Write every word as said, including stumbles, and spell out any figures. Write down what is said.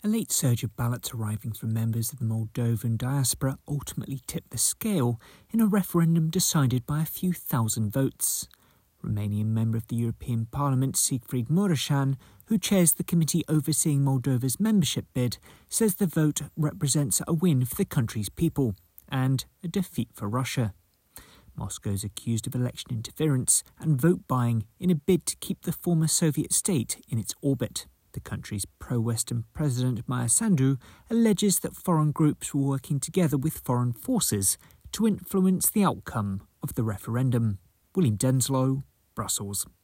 A late surge of ballots arriving from members of the Moldovan diaspora ultimately tipped the scale in a referendum decided by a few thousand votes. Romanian member of the European Parliament Siegfried Mureșan, who chairs the committee overseeing Moldova's membership bid, says the vote represents a win for the country's people and a defeat for Russia. Moscow is accused of election interference and vote buying in a bid to keep the former Soviet state in its orbit. The country's pro-Western president Maia Sandu alleges that foreign groups were working together with foreign forces to influence the outcome of the referendum. William Denslow, Brussels.